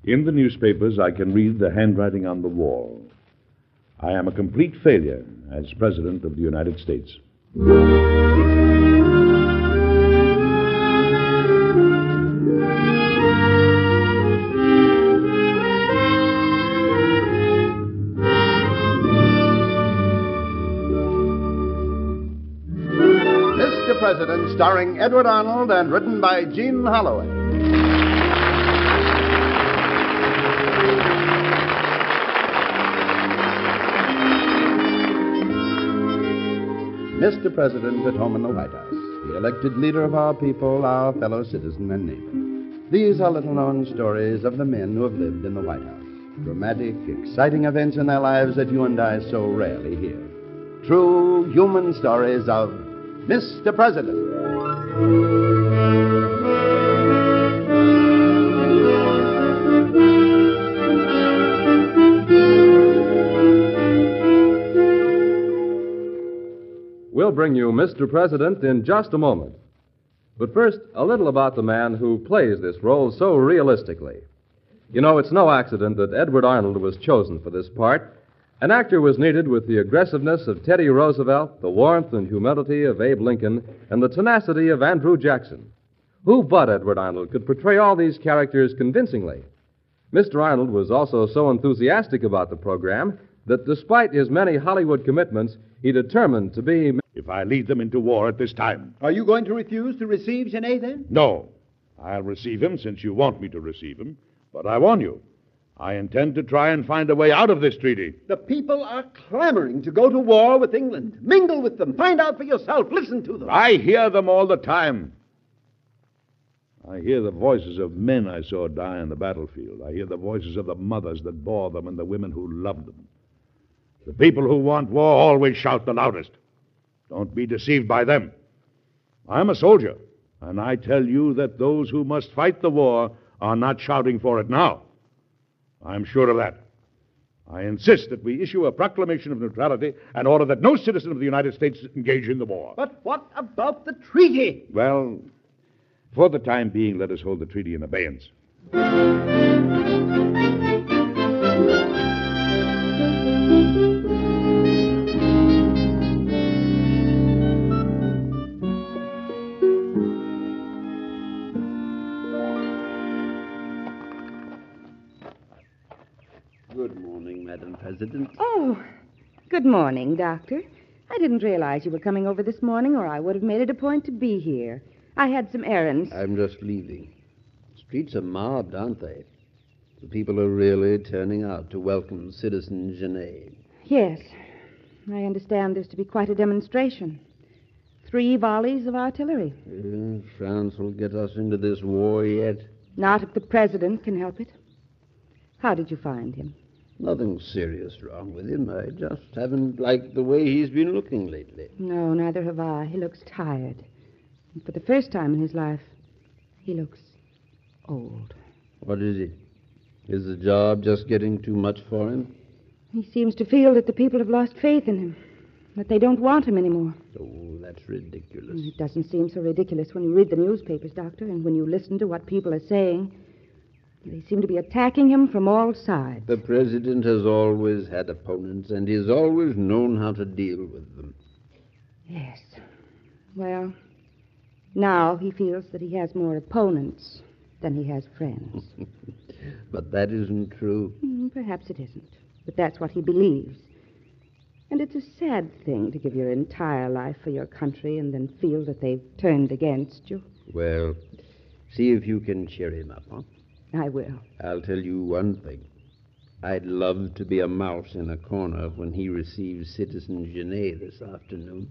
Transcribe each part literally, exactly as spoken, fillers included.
In the newspapers, I can read the handwriting on the wall. I am a complete failure as President of the United States. Mister President, starring Edward Arnold and written by Gene Holloway. Mister President at home in the White House, the elected leader of our people, our fellow citizen and neighbor. These are little-known stories of the men who have lived in the White House. Dramatic, exciting events in their lives that you and I so rarely hear. True human stories of Mister President. We'll bring you Mister President in just a moment. But first, a little about the man who plays this role so realistically. You know, it's no accident that Edward Arnold was chosen for this part. An actor was needed with the aggressiveness of Teddy Roosevelt, the warmth and humility of Abe Lincoln, and the tenacity of Andrew Jackson. Who but Edward Arnold could portray all these characters convincingly? Mister Arnold was also so enthusiastic about the program that despite his many Hollywood commitments, he determined to be... If I lead them into war at this time. Are you going to refuse to receive Genet, then? No. I'll receive him since you want me to receive him. But I warn you, I intend to try and find a way out of this treaty. The people are clamoring to go to war with England. Mingle with them. Find out for yourself. Listen to them. I hear them all the time. I hear the voices of men I saw die on the battlefield. I hear the voices of the mothers that bore them and the women who loved them. The people who want war always shout the loudest. Don't be deceived by them. I'm a soldier, and I tell you that those who must fight the war are not shouting for it now. I'm sure of that. I insist that we issue a proclamation of neutrality and order that no citizen of the United States engage in the war. But what about the treaty? Well, for the time being, let us hold the treaty in abeyance. Good morning, Madam President. Oh, good morning, Doctor. I didn't realize you were coming over this morning, or I would have made it a point to be here. I had some errands. I'm just leaving. The streets are mobbed, aren't they? The people are really turning out to welcome Citizen Genet. Yes. I understand there's to be quite a demonstration. Three volleys of artillery. Uh, France will get us into this war yet. Not if the president can help it. How did you find him? Nothing serious wrong with him. I just haven't liked the way he's been looking lately. No, neither have I. He looks tired. And for the first time in his life, he looks old. What is it? Is the job just getting too much for him? He seems to feel that the people have lost faith in him, that they don't want him anymore. Oh, that's ridiculous. It doesn't seem so ridiculous when you read the newspapers, Doctor, and when you listen to what people are saying. They seem to be attacking him from all sides. The president has always had opponents, and he's always known how to deal with them. Yes. Well, now he feels that he has more opponents than he has friends. But that isn't true. Mm, perhaps it isn't. But that's what he believes. And it's a sad thing to give your entire life for your country and then feel that they've turned against you. Well, see if you can cheer him up, huh? I will. I'll tell you one thing. I'd love to be a mouse in a corner when he receives Citizen Genet this afternoon.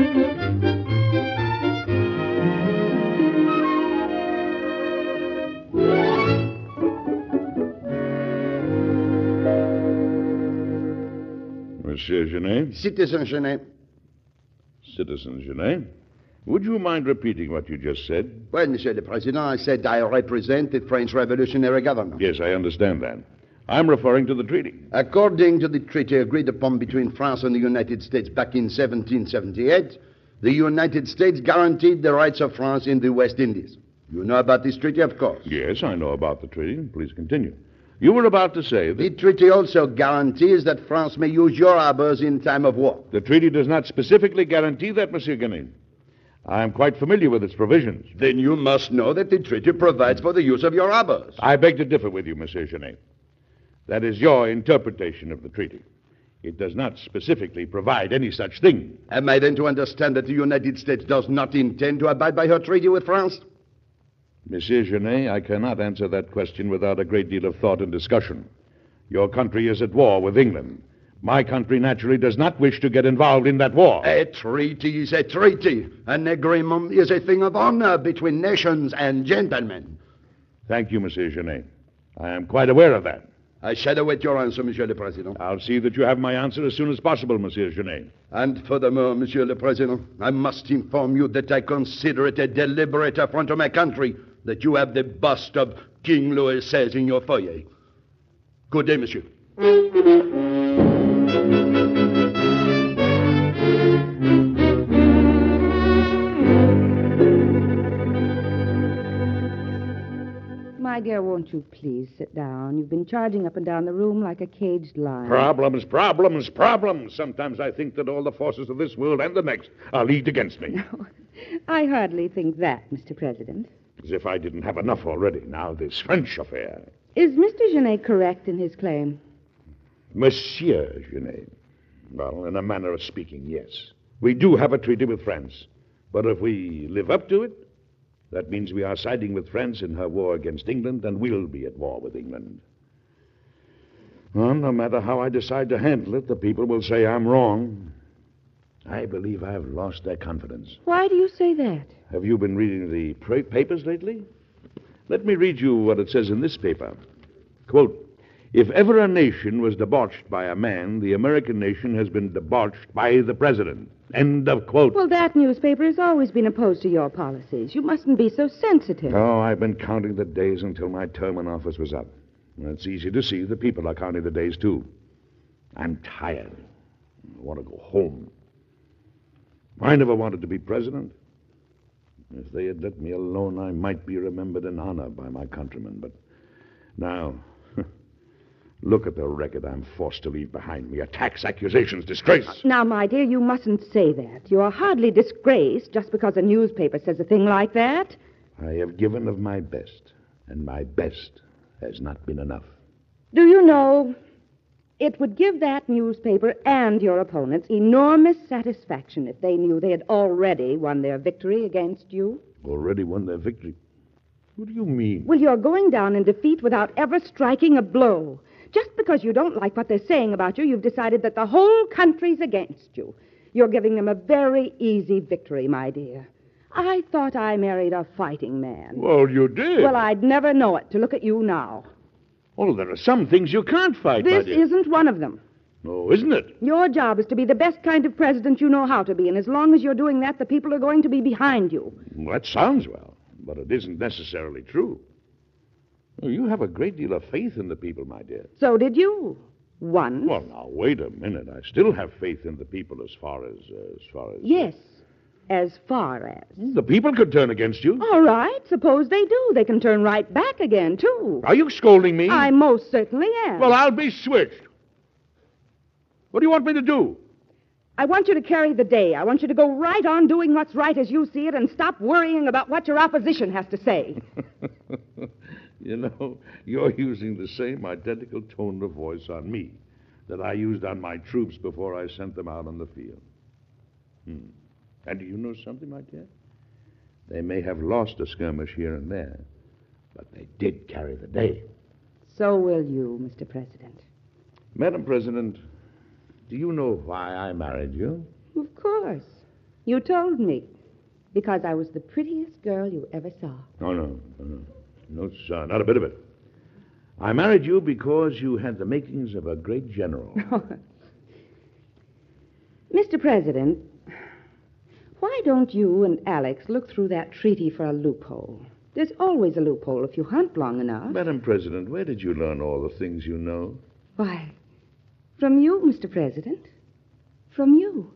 Monsieur Genet? Citizen Genet. Citizen Genet? Would you mind repeating what you just said? Well, Monsieur le Président, I said I represent the French revolutionary government. Yes, I understand that. I'm referring to the treaty. According to the treaty agreed upon between France and the United States back in seventeen seventy-eight, the United States guaranteed the rights of France in the West Indies. You know about this treaty, of course. Yes, I know about the treaty. Please continue. You were about to say that... The treaty also guarantees that France may use your harbors in time of war. The treaty does not specifically guarantee that, Monsieur Genet. I am quite familiar with its provisions. Then you must know that the treaty provides for the use of your harbors. I beg to differ with you, Monsieur Genet. That is your interpretation of the treaty. It does not specifically provide any such thing. Am I then to understand that the United States does not intend to abide by her treaty with France? Monsieur Genet, I cannot answer that question without a great deal of thought and discussion. Your country is at war with England. My country naturally does not wish to get involved in that war. A treaty is a treaty. An agreement is a thing of honor between nations and gentlemen. Thank you, Monsieur Genet. I am quite aware of that. I shall await your answer, Monsieur le Président. I'll see that you have my answer as soon as possible, Monsieur Genet. And furthermore, Monsieur le Président, I must inform you that I consider it a deliberate affront to my country that you have the bust of King Louis the sixteenth in your foyer. Good day, Monsieur. My dear, won't you please sit down? You've been charging up and down the room like a caged lion. Problems, problems, problems. Sometimes I think that all the forces of this world and the next are leagued against me. No, I hardly think that, Mister President. As if I didn't have enough already. Now this French affair. Is Mister Genet correct in his claim? Monsieur Genet. Well, in a manner of speaking, yes. We do have a treaty with France. But if we live up to it, that means we are siding with France in her war against England and will be at war with England. Well, no matter how I decide to handle it, the people will say I'm wrong. I believe I have lost their confidence. Why do you say that? Have you been reading the pra- papers lately? Let me read you what it says in this paper. Quote, if ever a nation was debauched by a man, the American nation has been debauched by the president. End of quote. Well, that newspaper has always been opposed to your policies. You mustn't be so sensitive. Oh, I've been counting the days until my term in office was up. And it's easy to see the people are counting the days, too. I'm tired. I want to go home. I never wanted to be president. If they had let me alone, I might be remembered in honor by my countrymen. But now, look at the record I'm forced to leave behind me. Attacks, accusations, disgrace. Now, my dear, you mustn't say that. You are hardly disgraced just because a newspaper says a thing like that. I have given of my best, and my best has not been enough. Do you know, it would give that newspaper and your opponents enormous satisfaction if they knew they had already won their victory against you. Already won their victory? What do you mean? Well, you're going down in defeat without ever striking a blow. Just because you don't like what they're saying about you, you've decided that the whole country's against you. You're giving them a very easy victory, my dear. I thought I married a fighting man. Well, you did. Well, I'd never know it to look at you now. Oh, there are some things you can't fight, my This dear. isn't one of them. Oh, isn't it? Your job is to be the best kind of president you know how to be, and as long as you're doing that, the people are going to be behind you. Well, that sounds well, but it isn't necessarily true. Oh, you have a great deal of faith in the people, my dear. So did you. Once. Well, now, wait a minute. I still have faith in the people as far as... Uh, as far as... Yes, as far as. The people could turn against you. All right, suppose they do. They can turn right back again, too. Are you scolding me? I most certainly am. Well, I'll be switched. What do you want me to do? I want you to carry the day. I want you to go right on doing what's right as you see it and stop worrying about what your opposition has to say. You know, you're using the same identical tone of voice on me that I used on my troops before I sent them out on the field. Hmm. And do you know something, my dear? They may have lost a skirmish here and there, but they did carry the day. So will you, Mister President. Madam President, do you know why I married you? Of course. You told me. Because I was the prettiest girl you ever saw. No, no, no. No, sir, not a bit of it. I married you because you had the makings of a great general. Mister President, why don't you and Alex look through that treaty for a loophole? There's always a loophole if you hunt long enough. Madam President, where did you learn all the things you know? Why, from you, Mister President. From you.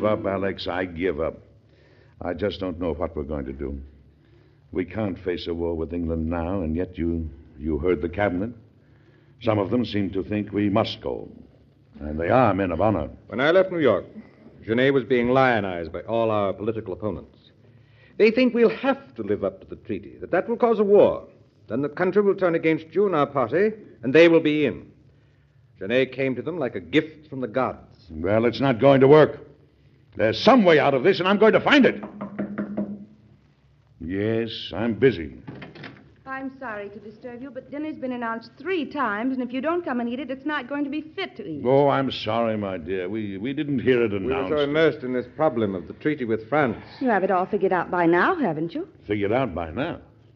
give up, Alex. I give up. I just don't know what we're going to do. We can't face a war with England now, and yet you, you heard the cabinet. Some of them seem to think we must go. And they are men of honor. When I left New York, Genet was being lionized by all our political opponents. They think we'll have to live up to the treaty, that that will cause a war. Then the country will turn against you and our party, and they will be in. Genet came to them like a gift from the gods. Well, it's not going to work. There's some way out of this, and I'm going to find it. Yes, I'm busy. I'm sorry to disturb you, but dinner's been announced three times, and if you don't come and eat it, it's not going to be fit to eat. Oh, I'm sorry, my dear. We we didn't hear it We were announced. so immersed in this problem of the treaty with France. You have it all figured out by now, haven't you? Figured out by now.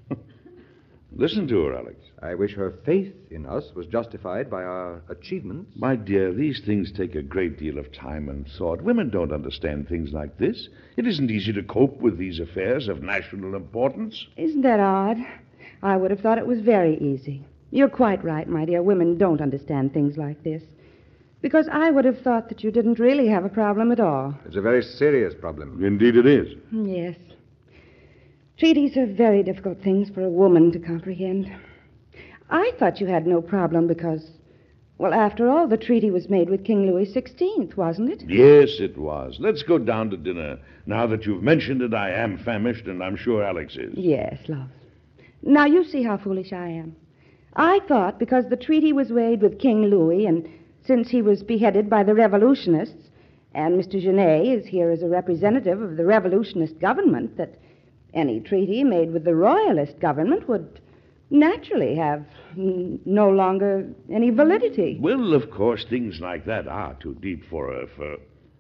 Listen to her, Alex. I wish her faith in us was justified by our achievements. My dear, these things take a great deal of time and thought. Women don't understand things like this. It isn't easy to cope with these affairs of national importance. Isn't that odd? I would have thought it was very easy. You're quite right, my dear. Women don't understand things like this. Because I would have thought that you didn't really have a problem at all. It's a very serious problem. Indeed it is. Yes. Treaties are very difficult things for a woman to comprehend. I thought you had no problem because, well, after all, the treaty was made with King Louis the sixteenth, wasn't it? Yes, it was. Let's go down to dinner. Now that you've mentioned it, I am famished, and I'm sure Alex is. Yes, love. Now, you see how foolish I am. I thought because the treaty was made with King Louis, and since he was beheaded by the revolutionists, and Mister Genet is here as a representative of the revolutionist government, that any treaty made with the royalist government would naturally have n- no longer any validity. Well, of course, things like that are too deep for her. For...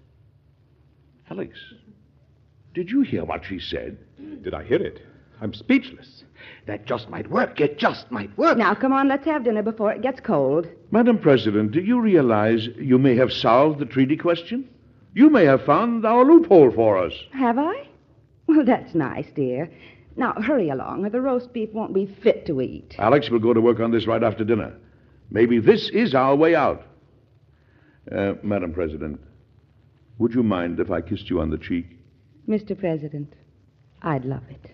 Alex, did you hear what she said? Did I hear it? I'm speechless. That just might work. It just might work. Now, come on, let's have dinner before it gets cold. Madam President, do you realize you may have solved the treaty question? You may have found our loophole for us. Have I? Well, that's nice, dear. Now, hurry along, or the roast beef won't be fit to eat. Alex will go to work on this right after dinner. Maybe this is our way out. Uh, Madam President, would you mind if I kissed you on the cheek? Mister President, I'd love it.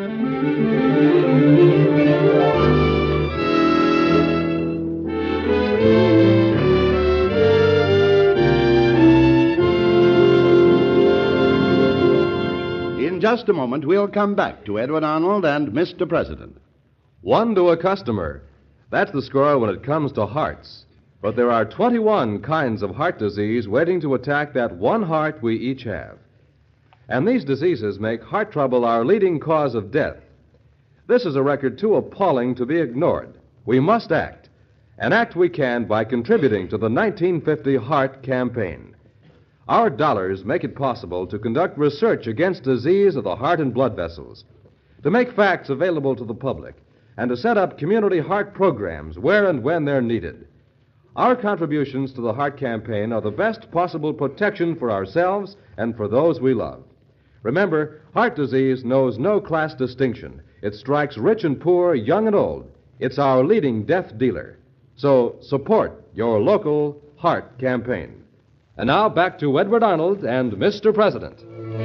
In just a moment, we'll come back to Edward Arnold and Mister President. One to a customer. That's the score when it comes to hearts. But there are twenty-one kinds of heart disease waiting to attack that one heart we each have. And these diseases make heart trouble our leading cause of death. This is a record too appalling to be ignored. We must act. And act we can by contributing to the nineteen fifty Heart Campaign. Our dollars make it possible to conduct research against disease of the heart and blood vessels, to make facts available to the public, and to set up community heart programs where and when they're needed. Our contributions to the Heart Campaign are the best possible protection for ourselves and for those we love. Remember, heart disease knows no class distinction. It strikes rich and poor, young and old. It's our leading death dealer. So support your local Heart Campaign. And now back to Edward Arnold and Mister President.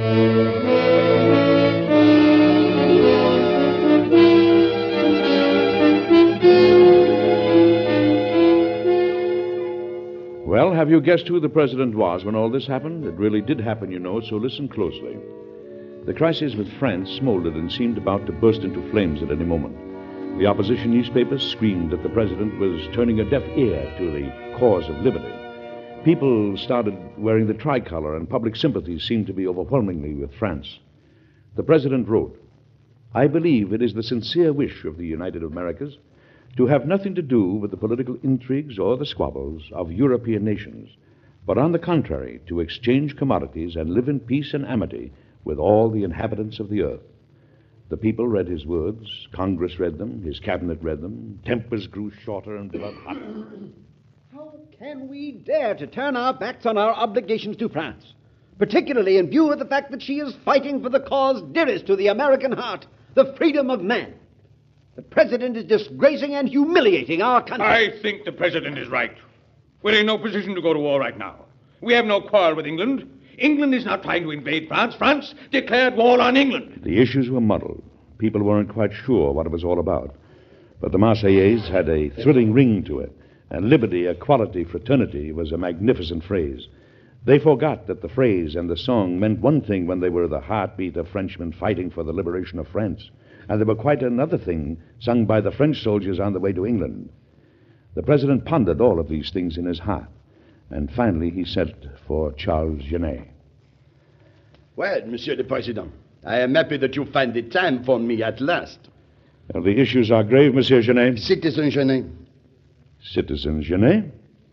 Well, have you guessed who the president was when all this happened? It really did happen, you know, so listen closely. The crisis with France smoldered and seemed about to burst into flames at any moment. The opposition newspapers screamed that the president was turning a deaf ear to the cause of liberty. People started wearing the tricolor, and public sympathy seemed to be overwhelmingly with France. The president wrote, "I believe it is the sincere wish of the United Americas to have nothing to do with the political intrigues or the squabbles of European nations, but on the contrary, to exchange commodities and live in peace and amity with all the inhabitants of the earth." The people read his words, Congress read them, his cabinet read them, tempers grew shorter and blood hot. How can we dare to turn our backs on our obligations to France, particularly in view of the fact that she is fighting for the cause dearest to the American heart, the freedom of man? The president is disgracing and humiliating our country. I think the president is right. We're in no position to go to war right now. We have no quarrel with England. England is not trying to invade France. France declared war on England. The issues were muddled. People weren't quite sure what it was all about. But the Marseillaise had a thrilling ring to it, and liberty, equality, fraternity was a magnificent phrase. They forgot that the phrase and the song meant one thing when they were the heartbeat of Frenchmen fighting for the liberation of France, and they were quite another thing sung by the French soldiers on the way to England. The president pondered all of these things in his heart, and finally he sent for Charles Genet. Well, Monsieur le Président, I am happy that you find the time for me at last. Well, the issues are grave, Monsieur Genet. Citizen Genet. Citizen Genet?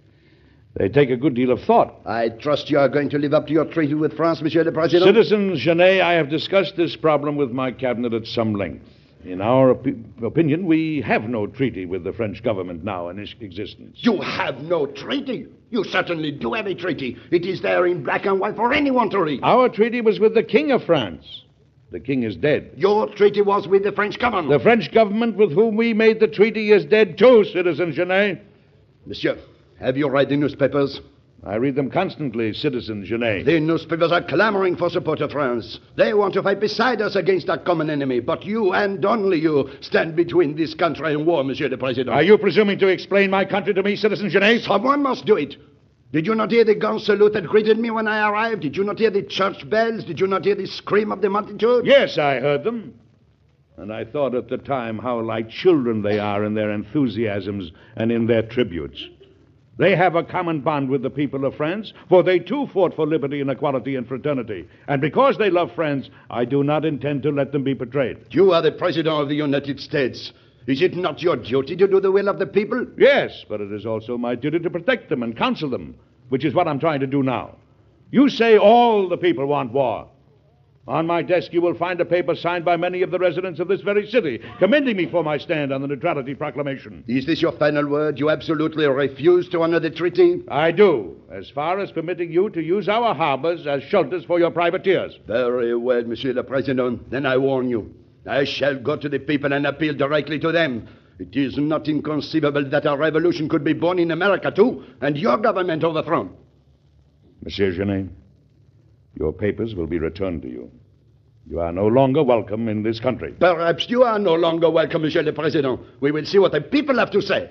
They take a good deal of thought. I trust you are going to live up to your treaty with France, Monsieur le Président. Citizen Genet, I have discussed this problem with my cabinet at some length. In our op- opinion, we have no treaty with the French government now in existence. You have no treaty? You certainly do have a treaty. It is there in black and white for anyone to read. Our treaty was with the King of France. The king is dead. Your treaty was with the French government. The French government with whom we made the treaty is dead too, Citizen Genet. Monsieur, have you read the newspapers? I read them constantly, Citizen Genet. The newspapers are clamoring for support of France. They want to fight beside us against our common enemy. But you, and only you, stand between this country and war, Monsieur le Président. Are you presuming to explain my country to me, Citizen Genet? Someone must do it. Did you not hear the gun salute that greeted me when I arrived? Did you not hear the church bells? Did you not hear the scream of the multitude? Yes, I heard them. And I thought at the time how like children they are in their enthusiasms and in their tributes. They have a common bond with the people of France, for they too fought for liberty and equality and fraternity. And because they love France, I do not intend to let them be betrayed. You are the President of the United States. Is it not your duty to do the will of the people? Yes, but it is also my duty to protect them and counsel them, which is what I'm trying to do now. You say all the people want war. On my desk you will find a paper signed by many of the residents of this very city, commending me for my stand on the Neutrality Proclamation. Is this your final word? You absolutely refuse to honor the treaty? I do, as far as permitting you to use our harbors as shelters for your privateers. Very well, Monsieur le Président. Then I warn you. I shall go to the people and appeal directly to them. It is not inconceivable that a revolution could be born in America, too, and your government overthrown. Monsieur Genet, your papers will be returned to you. You are no longer welcome in this country. Perhaps you are no longer welcome, Monsieur le Président. We will see what the people have to say.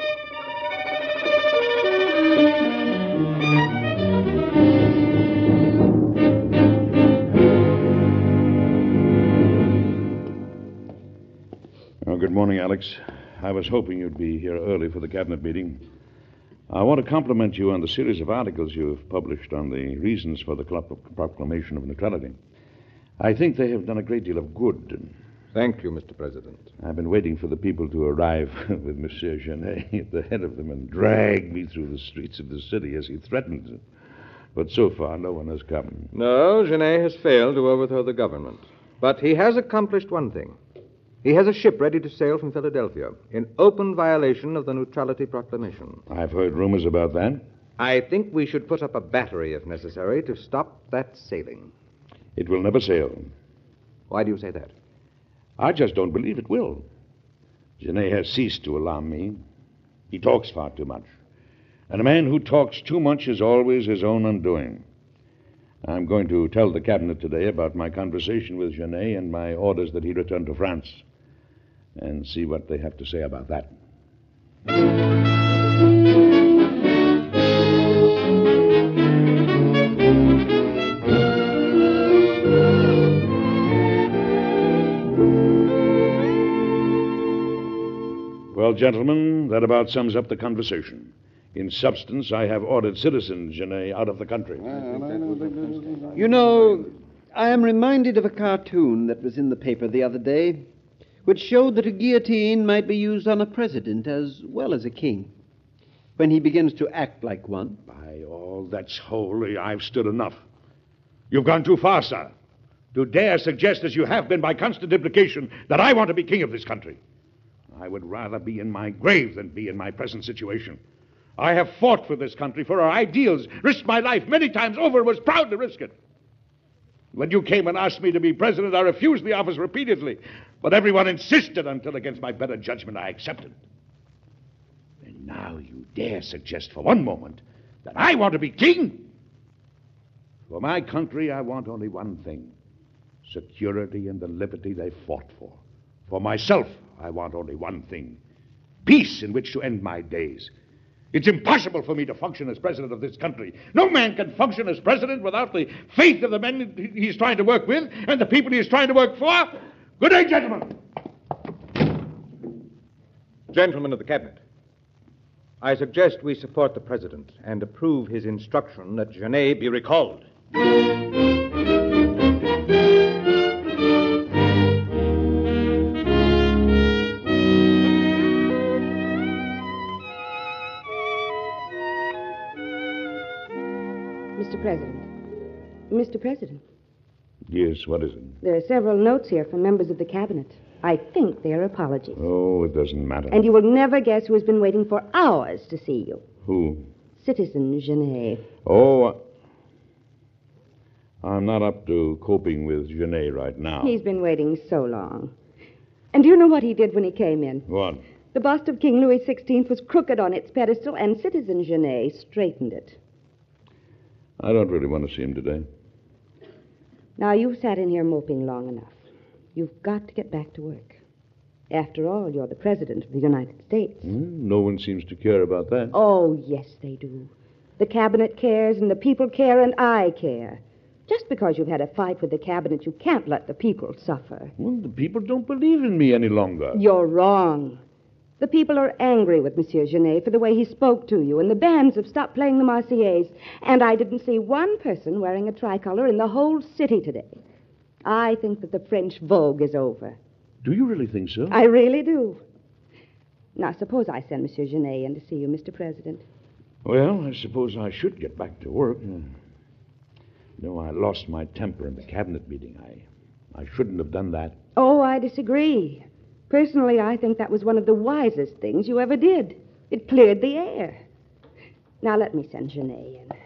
Oh, good morning, Alex. I was hoping you'd be here early for the cabinet meeting. I want to compliment you on the series of articles you've published on the reasons for the proclamation of neutrality. I think they have done a great deal of good. Thank you, Mister President. I've been waiting for the people to arrive with Monsieur Genet at the head of them and drag me through the streets of the city as he threatened. But so far, no one has come. No, Genet has failed to overthrow the government. But he has accomplished one thing. He has a ship ready to sail from Philadelphia in open violation of the Neutrality Proclamation. I've heard rumors about that. I think we should put up a battery, if necessary, to stop that sailing. It will never sail. Why do you say that? I just don't believe it will. Genet has ceased to alarm me. He talks far too much. And a man who talks too much is always his own undoing. I'm going to tell the cabinet today about my conversation with Genet and my orders that he return to France, and see what they have to say about that. Well, gentlemen, that about sums up the conversation. In substance, I have ordered Citizen Genet out of the country. You know, I am reminded of a cartoon that was in the paper the other day, which showed that a guillotine might be used on a president as well as a king, when he begins to act like one. By all that's holy, I've stood enough. You've gone too far, sir, to dare suggest, as you have been by constant implication, that I want to be king of this country. I would rather be in my grave than be in my present situation. I have fought for this country, for our ideals, risked my life many times over, and was proud to risk it. When you came and asked me to be president, I refused the office repeatedly, but everyone insisted until, against my better judgment, I accepted. And now you dare suggest for one moment that I want to be king? For my country, I want only one thing: security and the liberty they fought for. For myself, I want only one thing: peace in which to end my days. It's impossible for me to function as president of this country. No man can function as president without the faith of the men he's trying to work with and the people he's trying to work for. Good day, gentlemen. Gentlemen of the Cabinet, I suggest we support the President and approve his instruction that Genet be recalled. Mister President. Mister President, Yes, what is it? there are several notes here from members of the Cabinet. I think they are apologies. Oh, it doesn't matter. And you will never guess who has been waiting for hours to see you. Who? Citizen Genet. Oh, uh, I'm not up to coping with Genet right now. He's been waiting so long. And do you know what he did when he came in? What? The bust of King Louis the sixteenth was crooked on its pedestal, and Citizen Genet straightened it. I don't really want to see him today. Now, you've sat in here moping long enough. You've got to get back to work. After all, you're the President of the United States. Hmm, no one seems to care about that. Oh, yes, they do. The Cabinet cares, and the people care, and I care. Just because you've had a fight with the Cabinet, you can't let the people suffer. Well, the people don't believe in me any longer. You're wrong. The people are angry with Monsieur Genet for the way he spoke to you, and the bands have stopped playing the Marseillaise, and I didn't see one person wearing a tricolor in the whole city today. I think that the French vogue is over. Do you really think so? I really do. Now, suppose I send Monsieur Genet in to see you, Mister President. Well, I suppose I should get back to work. Uh, No, I lost my temper in the cabinet meeting. I, I shouldn't have done that. Oh, I disagree. Personally, I think that was one of the wisest things you ever did. It cleared the air. Now, let me send Genet in.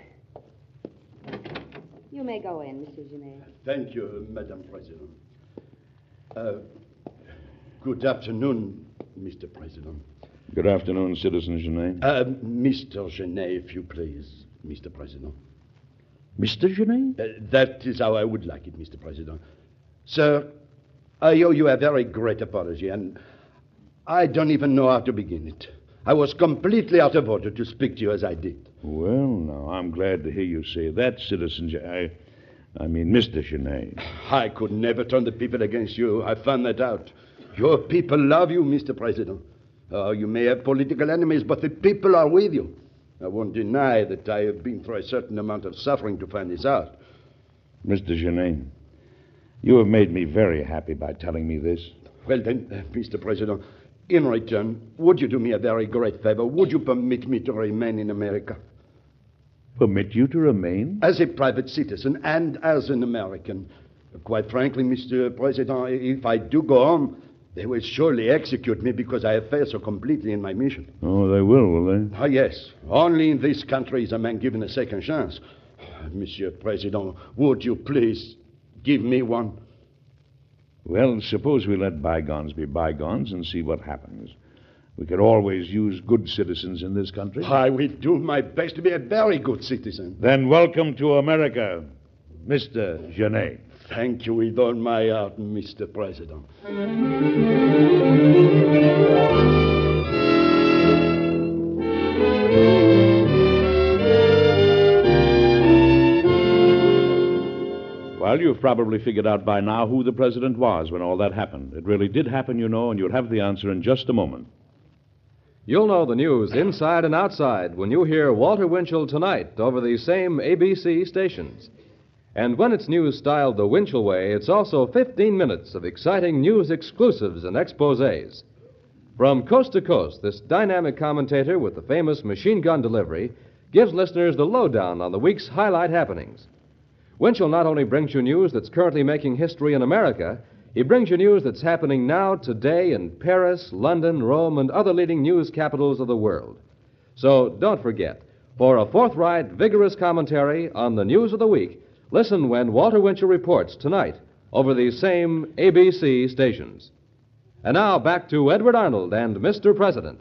You may go in, Monsieur Genet. Thank you, Madam President. Uh, good afternoon, Mister President. Good afternoon, Citizen Genet. Uh, Mister Genet, if you please, Mister President. Mister Genet? Uh, that is how I would like it, Mister President. Sir, I owe you a very great apology, and I don't even know how to begin it. I was completely out of order to speak to you as I did. Well, now, I'm glad to hear you say that, Citizen Genet. I, I mean, Mister Genet. I could never turn the people against you. I found that out. Your people love you, Mister President. Uh, you may have political enemies, but the people are with you. I won't deny that I have been through a certain amount of suffering to find this out. Mister Genet, you have made me very happy by telling me this. Well, then, uh, Mister President, in return, would you do me a very great favor? Would you permit me to remain in America? Permit you to remain? As a private citizen and as an American. Quite frankly, Mister President, if I do go home, they will surely execute me because I have failed so completely in my mission. Oh, they will, will they? Ah, yes. Only in this country is a man given a second chance. Monsieur President, would you please give me one? Well, suppose we let bygones be bygones and see what happens. We could always use good citizens in this country. I will do my best to be a very good citizen. Then welcome to America, Mister Genet. Thank you with all my heart, Mister President. Well, you've probably figured out by now who the president was when all that happened. It really did happen, you know, and you'll have the answer in just a moment. You'll know the news inside and outside when you hear Walter Winchell tonight over these same A B C stations. And when it's news styled the Winchell way, it's also fifteen minutes of exciting news exclusives and exposés. From coast to coast, this dynamic commentator with the famous machine gun delivery gives listeners the lowdown on the week's highlight happenings. Winchell not only brings you news that's currently making history in America, he brings you news that's happening now, today, in Paris, London, Rome, and other leading news capitals of the world. So don't forget, for a forthright, vigorous commentary on the news of the week, listen when Walter Winchell reports tonight over these same A B C stations. And now back to Edward Arnold and Mister President.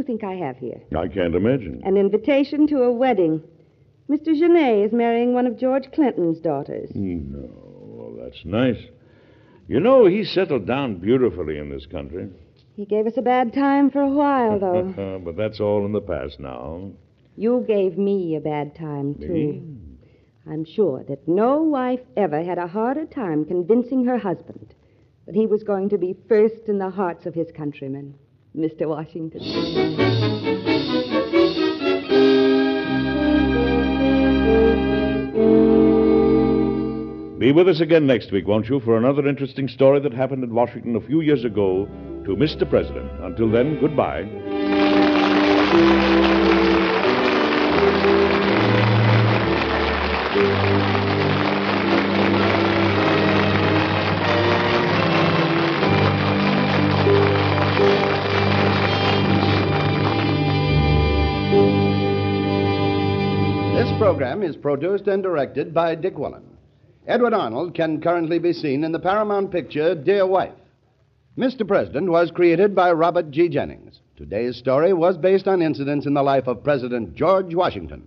you think I have here? I can't imagine. An invitation to a wedding. Mister Genet is marrying one of George Clinton's daughters. No, well, that's nice. You know, he settled down beautifully in this country. He gave us a bad time for a while, though. But that's all in the past now. You gave me a bad time, too. Me? I'm sure that no wife ever had a harder time convincing her husband that he was going to be first in the hearts of his countrymen, Mister Washington. Be with us again next week, won't you, for another interesting story that happened in Washington a few years ago to Mister President. Until then, goodbye. This program is produced and directed by Dick Whelan. Edward Arnold can currently be seen in the Paramount picture Dear Wife. Mister President was created by Robert G. Jennings. Today's story was based on incidents in the life of President George Washington.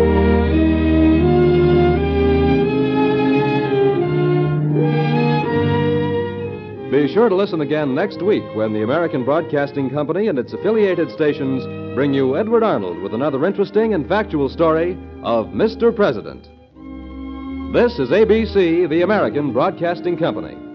Be sure to listen again next week when the American Broadcasting Company and its affiliated stations bring you Edward Arnold with another interesting and factual story of Mister President. This is A B C, the American Broadcasting Company.